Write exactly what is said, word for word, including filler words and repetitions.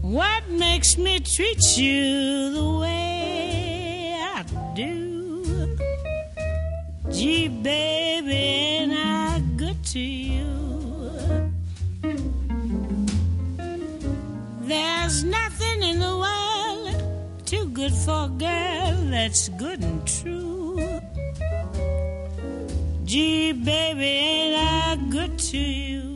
What makes me treat you the way I do? Gee, baby, ain't I good to you? There's nothing in the world too good for a girl that's good and true. Gee, baby, ain't I good to you?